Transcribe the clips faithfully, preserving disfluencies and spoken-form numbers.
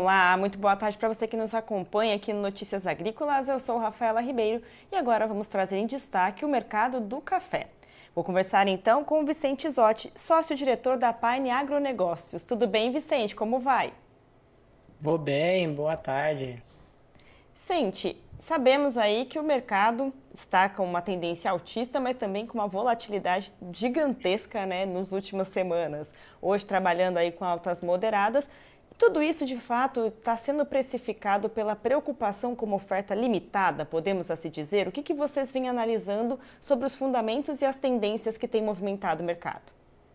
Olá, muito boa tarde para você que nos acompanha aqui no Notícias Agrícolas. Eu sou Rafaela Ribeiro e agora vamos trazer em destaque o mercado do café. Vou conversar então com o Vicente Isotti, sócio-diretor da Pine Agronegócios. Tudo bem, Vicente? Como vai? Vou bem, boa tarde. Vicente, sabemos aí que o mercado está com uma tendência altista, mas também com uma volatilidade gigantesca, né, nas últimas semanas. Hoje trabalhando aí com altas moderadas. Tudo isso, de fato, está sendo precificado pela preocupação com uma oferta limitada, podemos assim dizer? O que, que vocês vêm analisando sobre os fundamentos e as tendências que têm movimentado o mercado?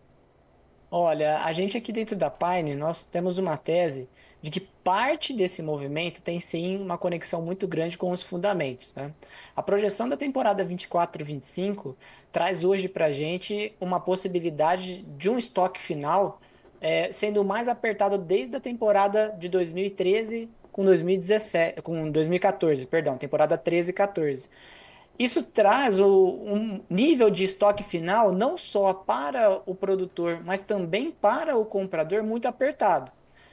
Olha, a gente aqui dentro da Pine, nós temos uma tese de que parte desse movimento tem sim uma conexão muito grande com os fundamentos, né? A projeção da temporada vinte e quatro vinte e cinco traz hoje para a gente uma possibilidade de um estoque final eh, sendo mais apertado desde a temporada de dois mil e treze com dois mil e dezessete, com dois mil e quatorze, perdão, temporada treze e quatorze. Isso traz o- um nível de estoque final não só para o produtor, mas também para o comprador muito apertado.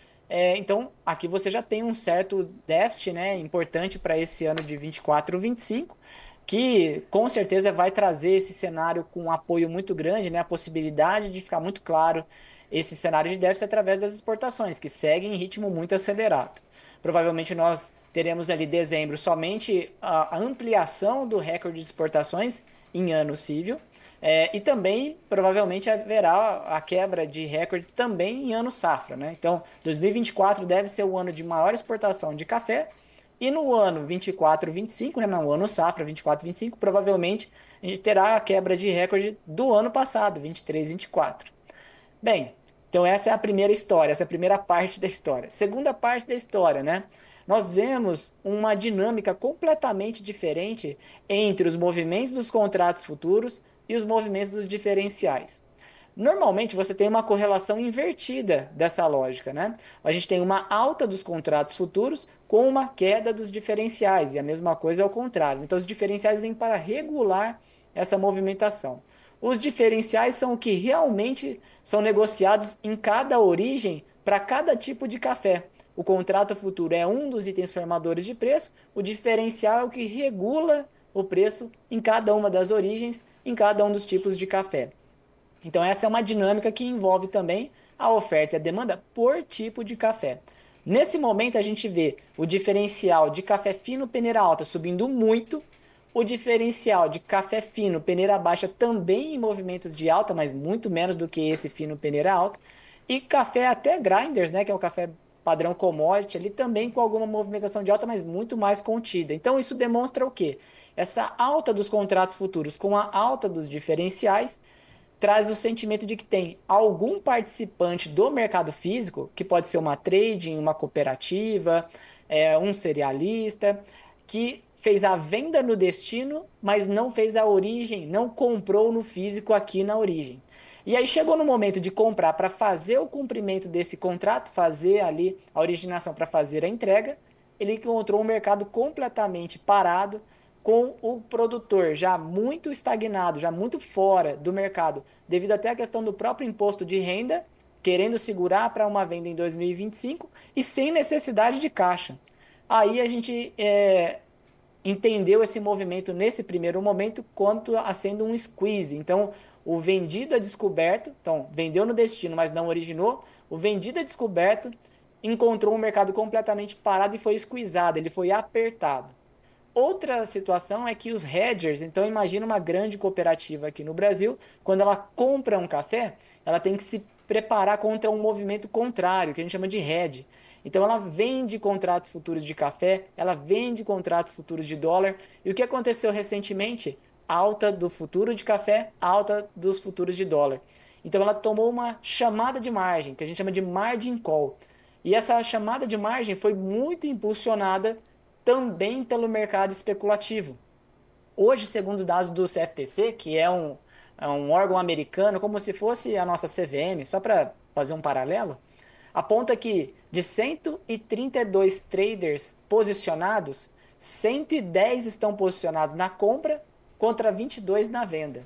É, então, aqui você já tem um certo déficit, né, importante para esse ano de vinte e quatro, vinte e cinco, que com certeza vai trazer esse cenário com um apoio muito grande, né, a possibilidade de ficar muito claro esse cenário de déficit através das exportações, que seguem em ritmo muito acelerado. Provavelmente nós teremos ali dezembro somente a ampliação do recorde de exportações em ano civil, é, e também provavelmente haverá a quebra de recorde também em ano safra, né? Então, dois mil e vinte e quatro deve ser o ano de maior exportação de café, e no ano vinte e quatro, vinte e cinco, né, no ano safra vinte e quatro, vinte e cinco, provavelmente a gente terá a quebra de recorde do ano passado, vinte e três, vinte e quatro. Bem, então essa é a primeira história, essa é a primeira parte da história. Segunda parte da história, né? Nós vemos uma dinâmica completamente diferente entre os movimentos dos contratos futuros e os movimentos dos diferenciais. Normalmente você tem uma correlação invertida dessa lógica, né? A gente tem uma alta dos contratos futuros com uma queda dos diferenciais, e a mesma coisa é o contrário. Então os diferenciais vêm para regular essa movimentação. Os diferenciais são o que realmente são negociados em cada origem para cada tipo de café. O contrato futuro é um dos itens formadores de preço, o diferencial é o que regula o preço em cada uma das origens, em cada um dos tipos de café. Então, essa é uma dinâmica que envolve também a oferta e a demanda por tipo de café. Nesse momento, a gente vê o diferencial de café fino peneira alta subindo muito, o diferencial de café fino peneira baixa também em movimentos de alta, mas muito menos do que esse fino peneira alta, e café até grinders, né, que é o café padrão commodity, ali também com alguma movimentação de alta, mas muito mais contida. Então, isso demonstra o quê? Essa alta dos contratos futuros com a alta dos diferenciais traz o sentimento de que tem algum participante do mercado físico, que pode ser uma trading, uma cooperativa, é, um cerealista, que fez a venda no destino, mas não fez a origem, não comprou no físico aqui na origem. E aí chegou no momento de comprar para fazer o cumprimento desse contrato, fazer ali a originação para fazer a entrega, ele encontrou um mercado completamente parado, com o produtor já muito estagnado, já muito fora do mercado, devido até à questão do próprio imposto de renda, querendo segurar para uma venda em dois mil e vinte e cinco e sem necessidade de caixa. Aí a gente é, entendeu esse movimento nesse primeiro momento quanto a sendo um squeeze. Então, o vendido a descoberto, então vendeu no destino, mas não originou, o vendido a descoberto encontrou um mercado completamente parado e foi squeezado, ele foi apertado. Outra situação é que os hedgers, então imagina uma grande cooperativa aqui no Brasil, quando ela compra um café, ela tem que se preparar contra um movimento contrário, que a gente chama de hedge. Então ela vende contratos futuros de café, ela vende contratos futuros de dólar. E o que aconteceu recentemente? Alta do futuro de café, alta dos futuros de dólar. Então ela tomou uma chamada de margem, que a gente chama de margin call. E essa chamada de margem foi muito impulsionada também pelo mercado especulativo. Hoje, segundo os dados do C F T C, que é um, é um órgão americano, como se fosse a nossa C V M, só para fazer um paralelo, aponta que de cento e trinta e dois traders posicionados, cento e dez estão posicionados na compra contra vinte e dois na venda.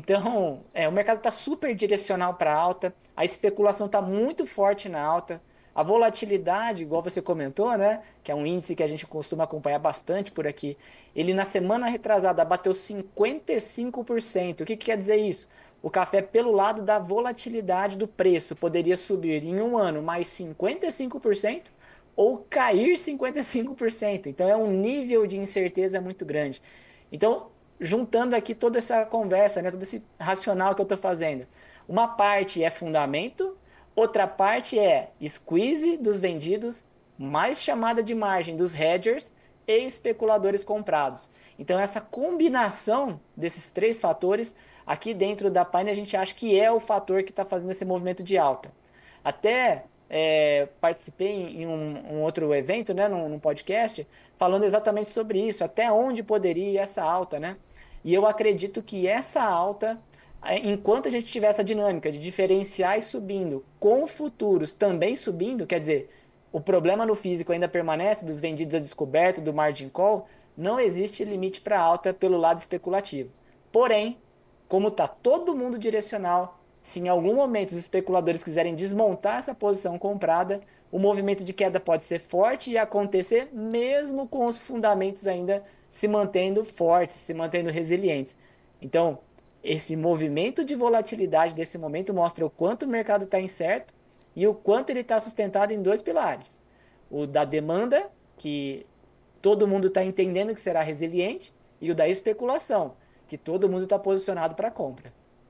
Então, é, o mercado está super direcional para alta, a especulação está muito forte na alta. A volatilidade, igual você comentou, né, que é um índice que a gente costuma acompanhar bastante por aqui, ele na semana retrasada bateu cinquenta e cinco por cento. O que que quer dizer isso? O café, pelo lado da volatilidade do preço, poderia subir em um ano mais cinquenta e cinco por cento ou cair cinquenta e cinco por cento. Então é um nível de incerteza muito grande. Então, juntando aqui toda essa conversa, né, todo esse racional que eu estou fazendo, uma parte é fundamento, outra parte é squeeze dos vendidos, mais chamada de margem dos hedgers e especuladores comprados. Então, essa combinação desses três fatores, aqui dentro da Pine, a gente acha que é o fator que está fazendo esse movimento de alta. Até é, participei em um, um outro evento, né, num, num podcast, falando exatamente sobre isso, até onde poderia ir essa alta, né? E eu acredito que essa alta, enquanto a gente tiver essa dinâmica de diferenciais subindo, com futuros também subindo, quer dizer, o problema no físico ainda permanece, dos vendidos a descoberto, do margin call, não existe limite para alta pelo lado especulativo. Porém, como está todo mundo direcional, se em algum momento os especuladores quiserem desmontar essa posição comprada, o movimento de queda pode ser forte e acontecer mesmo com os fundamentos ainda se mantendo fortes, se mantendo resilientes. Então, esse movimento de volatilidade desse momento mostra o quanto o mercado está incerto e o quanto ele está sustentado em dois pilares. O da demanda, que todo mundo está entendendo que será resiliente, e o da especulação, que todo mundo está posicionado para compra.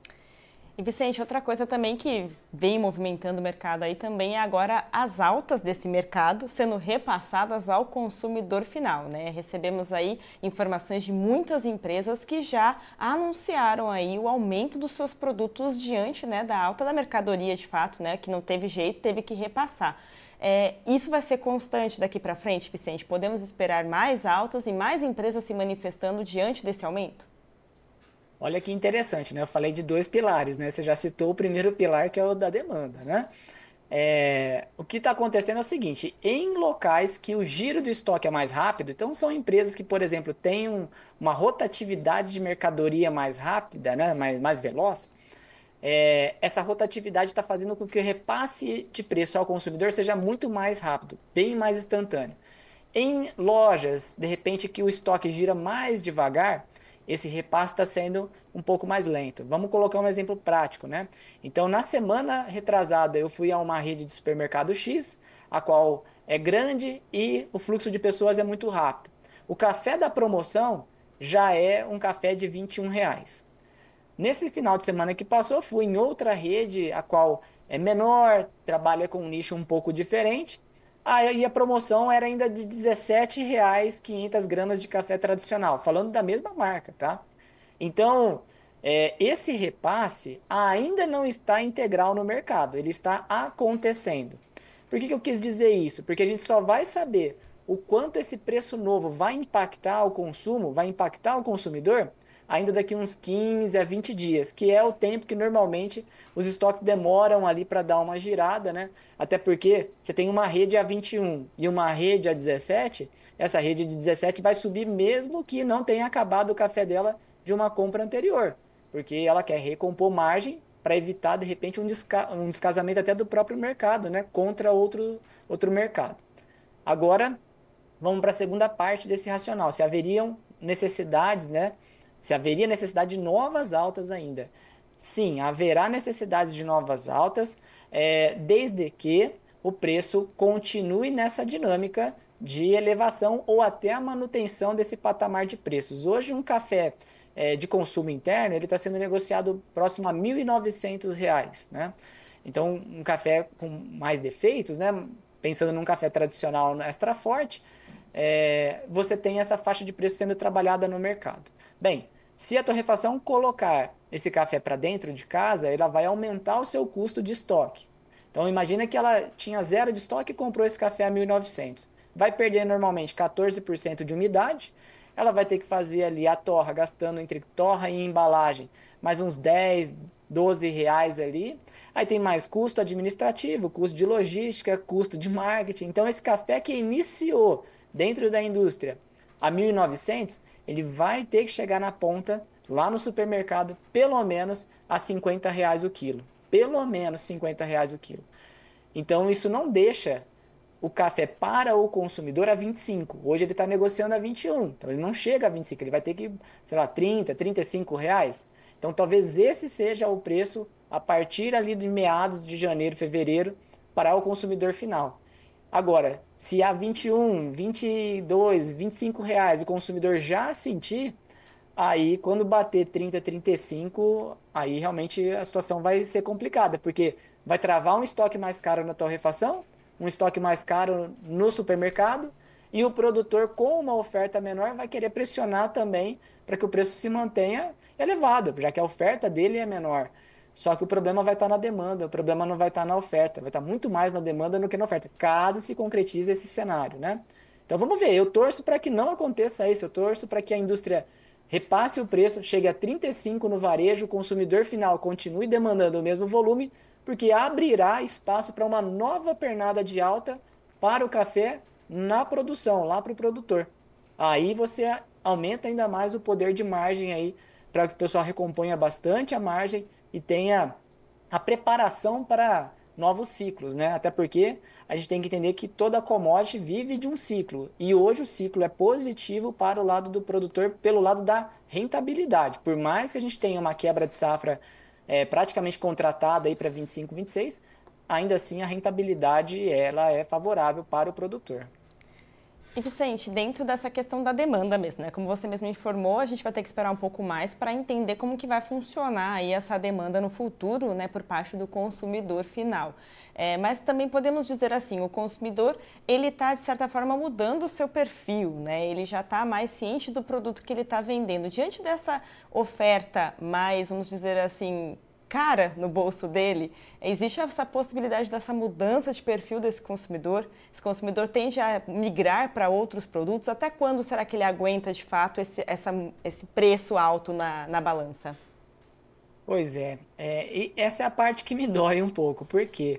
E Vicente, outra coisa também que vem movimentando o mercado aí também é agora as altas desse mercado sendo repassadas ao consumidor final, né? Recebemos aí informações de muitas empresas que já anunciaram aí o aumento dos seus produtos diante, né, da alta da mercadoria de fato, né, que não teve jeito, teve que repassar. É, isso vai ser constante daqui para frente, Vicente? Podemos esperar mais altas e mais empresas se manifestando diante desse aumento? Olha que interessante, né? Eu falei de dois pilares, né? Você já citou o primeiro pilar, que é o da demanda, né? É, o que está acontecendo é o seguinte: em locais que o giro do estoque é mais rápido, então são empresas que, por exemplo, têm um, uma rotatividade de mercadoria mais rápida, né? mais, mais veloz, é, essa rotatividade está fazendo com que o repasse de preço ao consumidor seja muito mais rápido, bem mais instantâneo. Em lojas, de repente, que o estoque gira mais devagar, esse repasse está sendo um pouco mais lento. Vamos colocar um exemplo prático, né? Então, na semana retrasada, eu fui a uma rede de supermercado X, a qual é grande e o fluxo de pessoas é muito rápido. O café da promoção já é um café de vinte e um reais. Nesse final de semana que passou, fui em outra rede, a qual é menor, trabalha com um nicho um pouco diferente. Aí a promoção era ainda de dezessete reais quinhentas gramas de café tradicional, falando da mesma marca, tá? Então, é, esse repasse ainda não está integral no mercado, ele está acontecendo. Por que que eu quis dizer isso? Porque a gente só vai saber o quanto esse preço novo vai impactar o consumo, vai impactar o consumidor, ainda daqui uns quinze a vinte dias, que é o tempo que normalmente os estoques demoram ali para dar uma girada, né? Até porque você tem uma rede a vinte e um e uma rede a dezessete, essa rede de dezessete vai subir mesmo que não tenha acabado o café dela de uma compra anterior, porque ela quer recompor margem para evitar, de repente, um, desca um descasamento até do próprio mercado, né? Contra outro, outro mercado. Agora, vamos para a segunda parte desse racional. Se haveriam necessidades, né? Se haveria necessidade de novas altas ainda. Sim, haverá necessidade de novas altas, é, desde que o preço continue nessa dinâmica de elevação ou até a manutenção desse patamar de preços. Hoje, um café é, de consumo interno ele está sendo negociado próximo a mil e novecentos reais, né? Então, um café com mais defeitos, né? Pensando num café tradicional extra forte, é, você tem essa faixa de preço sendo trabalhada no mercado. Bem, se a torrefação colocar esse café para dentro de casa, ela vai aumentar o seu custo de estoque. Então, imagina que ela tinha zero de estoque e comprou esse café a mil e novecentos. Vai perder normalmente quatorze por cento de umidade, ela vai ter que fazer ali a torra, gastando entre torra e embalagem, mais uns dez, doze reais ali. Aí tem mais custo administrativo, custo de logística, custo de marketing. Então, esse café que iniciou dentro da indústria a mil e novecentos, ele vai ter que chegar na ponta, lá no supermercado, pelo menos a cinquenta reais o quilo. Pelo menos cinquenta reais o quilo. Então, isso não deixa o café para o consumidor a vinte e cinco. Hoje ele está negociando a vinte e um. Então, ele não chega a vinte e cinco. Ele vai ter que, sei lá, trinta, trinta e cinco reais. Então, talvez esse seja o preço a partir ali de meados de janeiro, fevereiro, para o consumidor final. Agora, se a vinte e um, vinte e dois, vinte e cinco reais o consumidor já sentir, aí quando bater trinta, trinta e cinco, aí realmente a situação vai ser complicada, porque vai travar um estoque mais caro na torrefação, um estoque mais caro no supermercado, e o produtor com uma oferta menor vai querer pressionar também para que o preço se mantenha elevado, já que a oferta dele é menor. Só que o problema vai estar na demanda, o problema não vai estar na oferta, vai estar muito mais na demanda do que na oferta, caso se concretize esse cenário, né? Então vamos ver, eu torço para que não aconteça isso, eu torço para que a indústria repasse o preço, chegue a trinta e cinco no varejo, o consumidor final continue demandando o mesmo volume, porque abrirá espaço para uma nova pernada de alta para o café na produção, lá para o produtor. Aí você aumenta ainda mais o poder de margem aí, para que o pessoal recomponha bastante a margem e tenha a preparação para novos ciclos, né? Até porque a gente tem que entender que toda commodity vive de um ciclo. E hoje o ciclo é positivo para o lado do produtor, pelo lado da rentabilidade. Por mais que a gente tenha uma quebra de safra é, praticamente contratada aí para vinte e cinco, vinte e seis, ainda assim a rentabilidade ela é favorável para o produtor. E Vicente, dentro dessa questão da demanda mesmo, né? Como você mesmo informou, a gente vai ter que esperar um pouco mais para entender como que vai funcionar aí essa demanda no futuro, né, por parte do consumidor final. É, mas também podemos dizer assim, o consumidor, ele está, de certa forma, mudando o seu perfil, né? Ele já está mais ciente do produto que ele está vendendo. Diante dessa oferta mais, vamos dizer assim, cara no bolso dele, existe essa possibilidade dessa mudança de perfil desse consumidor? Esse consumidor tende a migrar para outros produtos? Até quando será que ele aguenta, de fato, esse, essa, esse preço alto na, na balança? Pois é, é, e essa é a parte que me dói um pouco, porque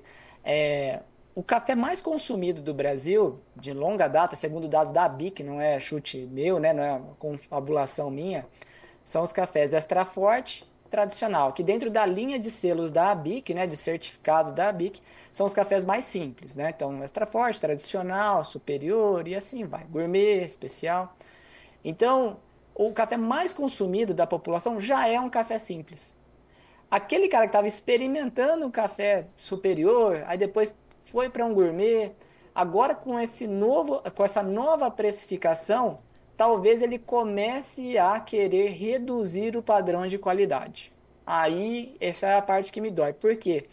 é, o café mais consumido do Brasil, de longa data, segundo dados da A B I C, não é chute meu, né, não é uma confabulação minha, são os cafés Extra Forte tradicional, que dentro da linha de selos da A B I C, né, de certificados da A B I C, são os cafés mais simples, né? Então, Extra Forte, tradicional, superior e assim vai, gourmet, especial. Então, o café mais consumido da população já é um café simples. Aquele cara que estava experimentando um café superior, aí depois foi para um gourmet, agora com esse novo, com essa nova precificação, talvez ele comece a querer reduzir o padrão de qualidade. Aí, essa é a parte que me dói. Por quê?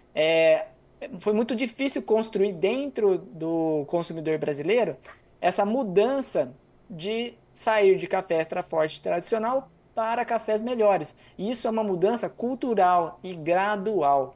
É, foi muito difícil construir dentro do consumidor brasileiro essa mudança de sair de café extra forte tradicional para cafés melhores. E isso é uma mudança cultural e gradual.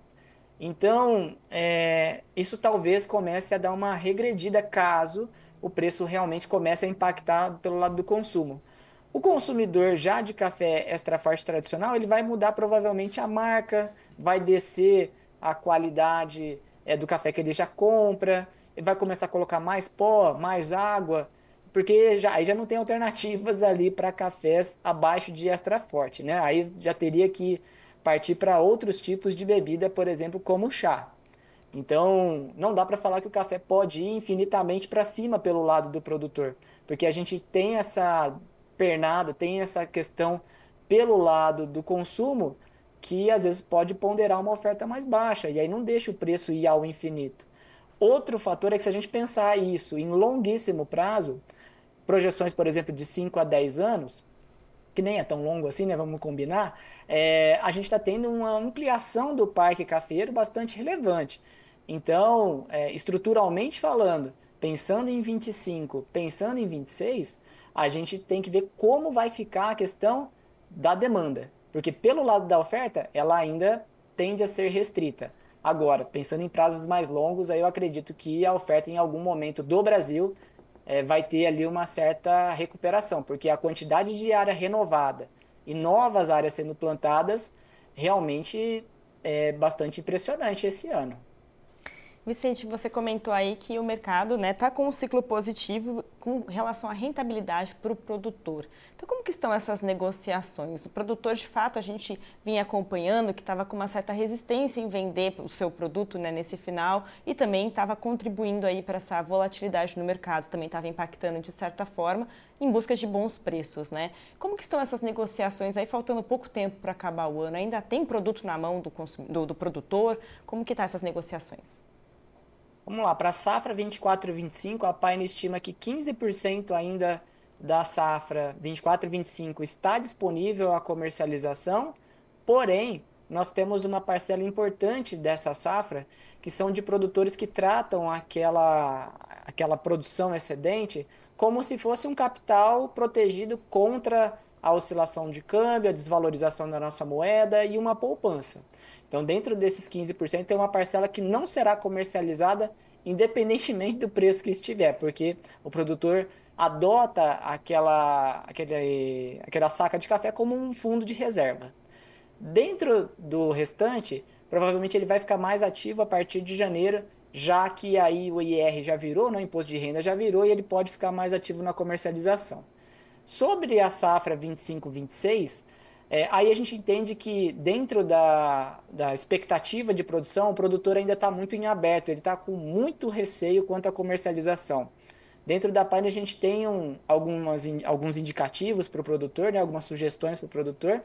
Então, é, isso talvez comece a dar uma regredida caso o preço realmente comece a impactar pelo lado do consumo. O consumidor já de café extra forte tradicional, ele vai mudar provavelmente a marca, vai descer a qualidade é, do café que ele já compra, ele vai começar a colocar mais pó, mais água, porque já, aí já não tem alternativas ali para cafés abaixo de extra forte, né? Aí já teria que partir para outros tipos de bebida, por exemplo, como chá. Então, não dá para falar que o café pode ir infinitamente para cima pelo lado do produtor, porque a gente tem essa pernada, tem essa questão pelo lado do consumo que às vezes pode ponderar uma oferta mais baixa e aí não deixa o preço ir ao infinito. Outro fator é que se a gente pensar isso em longuíssimo prazo, projeções, por exemplo, de cinco a dez anos, que nem é tão longo assim, né? Vamos combinar, é, a gente está tendo uma ampliação do parque cafeiro bastante relevante. Então, é, estruturalmente falando, pensando em vinte e cinco, pensando em vinte e seis, a gente tem que ver como vai ficar a questão da demanda. Porque pelo lado da oferta, ela ainda tende a ser restrita. Agora, pensando em prazos mais longos, aí eu acredito que a oferta em algum momento do Brasil é, vai ter ali uma certa recuperação, porque a quantidade de área renovada e novas áreas sendo plantadas realmente é bastante impressionante esse ano. Vicente, você comentou aí que o mercado está, né, tá com um ciclo positivo com relação à rentabilidade para o produtor. Então, como que estão essas negociações? O produtor, de fato, a gente vinha acompanhando que estava com uma certa resistência em vender o seu produto, né, nesse final e também estava contribuindo aí para essa volatilidade no mercado, também estava impactando de certa forma em busca de bons preços, né? Como que estão essas negociações aí, faltando pouco tempo para acabar o ano? Ainda tem produto na mão do, consum... do, do produtor? Como que estão essas negociações? Vamos lá, para a safra vinte e quatro e vinte e cinco, a Pine estima que quinze por cento ainda da safra vinte e quatro e vinte e cinco está disponível à comercialização, porém, nós temos uma parcela importante dessa safra que são de produtores que tratam aquela, aquela produção excedente como se fosse um capital protegido contra a oscilação de câmbio, a desvalorização da nossa moeda e uma poupança. Então, dentro desses quinze por cento, tem uma parcela que não será comercializada independentemente do preço que estiver, porque o produtor adota aquela, aquele, aquela saca de café como um fundo de reserva. Dentro do restante, provavelmente ele vai ficar mais ativo a partir de janeiro, já que aí o I R já virou, né, o imposto de renda já virou, e ele pode ficar mais ativo na comercialização. Sobre a safra vinte e cinco vinte e seis, é, aí a gente entende que dentro da, da expectativa de produção, o produtor ainda está muito em aberto, ele está com muito receio quanto à comercialização. Dentro da Pine a gente tem um, algumas, alguns indicativos para o produtor, né, algumas sugestões para o produtor,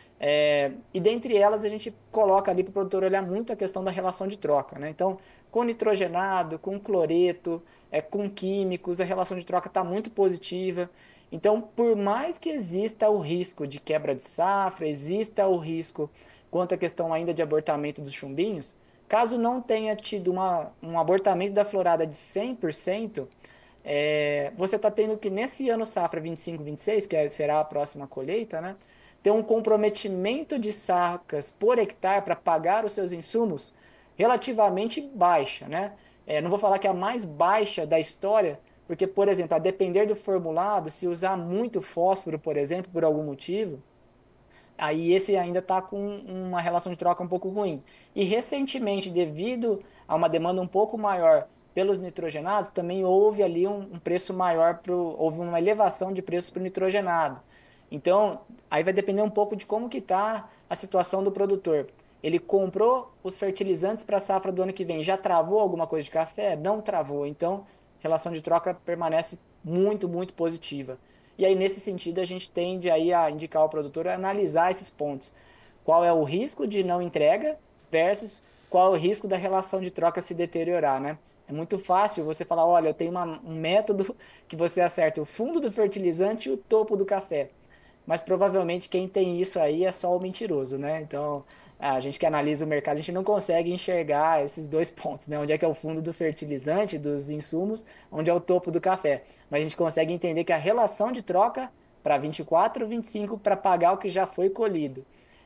é, e dentre elas a gente coloca ali para o produtor olhar muito a questão da relação de troca, né? Então, com nitrogenado, com cloreto, é, com químicos, a relação de troca está muito positiva. Então, por mais que exista o risco de quebra de safra, exista o risco quanto à questão ainda de abortamento dos chumbinhos, caso não tenha tido uma, um abortamento da florada de cem por cento, é, você está tendo que nesse ano safra vinte e cinco vinte e seis, que é, será a próxima colheita, né, ter um comprometimento de sacas por hectare para pagar os seus insumos relativamente baixa, né? É, não vou falar que é a mais baixa da história, porque, por exemplo, a depender do formulado, se usar muito fósforo, por exemplo, por algum motivo, aí esse ainda está com uma relação de troca um pouco ruim. E recentemente, devido a uma demanda um pouco maior pelos nitrogenados, também houve ali um, um preço maior, pro, houve uma elevação de preços para o nitrogenado. Então, aí vai depender um pouco de como que está a situação do produtor. Ele comprou os fertilizantes para a safra do ano que vem, já travou alguma coisa de café? Não travou. Então, relação de troca permanece muito, muito positiva. E aí, nesse sentido, a gente tende aí a indicar ao produtor a analisar esses pontos. Qual é o risco de não entrega versus qual é o risco da relação de troca se deteriorar, né? É muito fácil você falar, olha, eu tenho uma, um método que você acerta o fundo do fertilizante e o topo do café. Mas provavelmente quem tem isso aí é só o mentiroso, né? Então, a gente que analisa o mercado, a gente não consegue enxergar esses dois pontos, né? Onde é que é o fundo do fertilizante, dos insumos, onde é o topo do café. Mas a gente consegue entender que a relação de troca para vinte e quatro, vinte e cinco para pagar o que já foi colhido.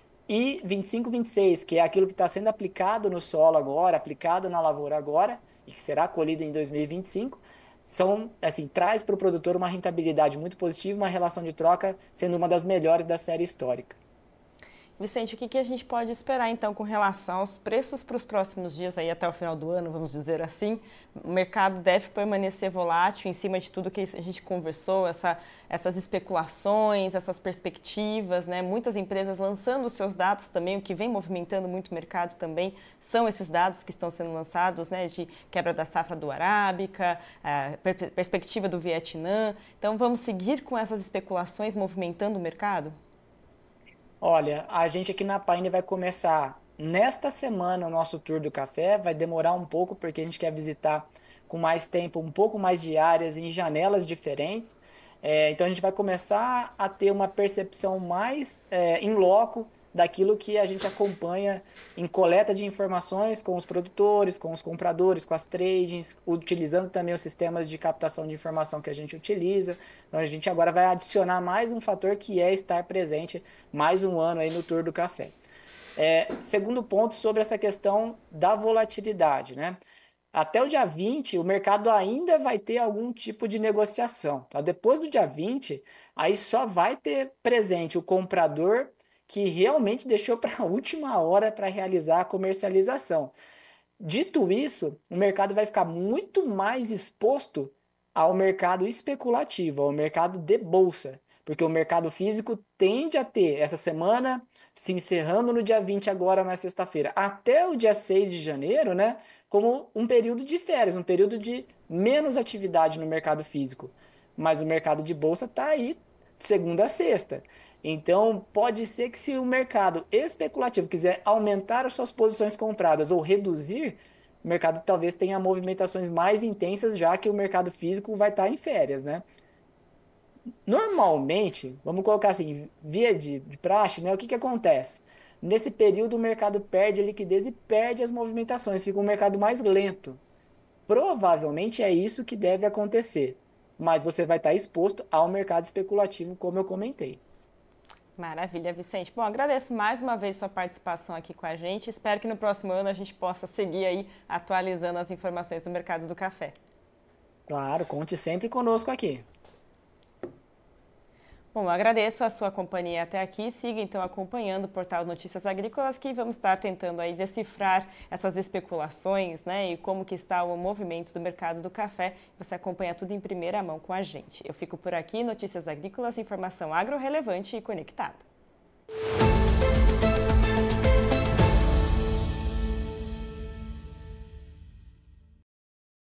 E vinte e cinco, vinte e seis, que é aquilo que está sendo aplicado no solo agora, aplicado na lavoura agora, e que será colhido em dois mil e vinte e cinco, são, assim, traz para o produtor uma rentabilidade muito positiva, uma relação de troca sendo uma das melhores da série histórica. Vicente, o que, que a gente pode esperar então com relação aos preços para os próximos dias aí até o final do ano, vamos dizer assim? O mercado deve permanecer volátil em cima de tudo que a gente conversou, essa, essas especulações, essas perspectivas, né? Muitas empresas lançando os seus dados também, o que vem movimentando muito o mercado também são esses dados que estão sendo lançados, né? De quebra da safra do Arábica, a perspectiva do Vietnã. Então vamos seguir com essas especulações movimentando o mercado? Olha, a gente aqui na Paine vai começar nesta semana o nosso tour do café. Vai demorar um pouco porque a gente quer visitar com mais tempo, um pouco mais de áreas em janelas diferentes. É, então a gente vai começar a ter uma percepção mais é, em loco daquilo que a gente acompanha em coleta de informações com os produtores, com os compradores, com as tradings, utilizando também os sistemas de captação de informação que a gente utiliza. Então a gente agora vai adicionar mais um fator que é estar presente mais um ano aí no Tour do Café. É, segundo ponto sobre essa questão da volatilidade, né? Até o dia vinte, o mercado ainda vai ter algum tipo de negociação. Tá? Depois do dia vinte, aí só vai ter presente o comprador que realmente deixou para a última hora para realizar a comercialização. Dito isso, o mercado vai ficar muito mais exposto ao mercado especulativo, ao mercado de bolsa, porque o mercado físico tende a ter essa semana se encerrando no dia vinte agora na sexta-feira, até o dia seis de janeiro, né, como um período de férias, um período de menos atividade no mercado físico. Mas o mercado de bolsa está aí de segunda a sexta. Então, pode ser que se o mercado especulativo quiser aumentar as suas posições compradas ou reduzir, o mercado talvez tenha movimentações mais intensas, já que o mercado físico vai estar em férias, né? Normalmente, vamos colocar assim, via de, de praxe, né? O que que acontece? Nesse período, o mercado perde a liquidez e perde as movimentações, fica um mercado mais lento. Provavelmente é isso que deve acontecer, mas você vai estar exposto ao mercado especulativo, como eu comentei. Maravilha, Vicente. Bom, agradeço mais uma vez sua participação aqui com a gente. Espero que no próximo ano a gente possa seguir aí atualizando as informações do mercado do café. Claro, conte sempre conosco aqui. Bom, eu agradeço a sua companhia até aqui. Siga então acompanhando o portal Notícias Agrícolas, que vamos estar tentando aí decifrar essas especulações, né, e como que está o movimento do mercado do café. Você acompanha tudo em primeira mão com a gente. Eu fico por aqui, Notícias Agrícolas, informação agro relevante e conectada.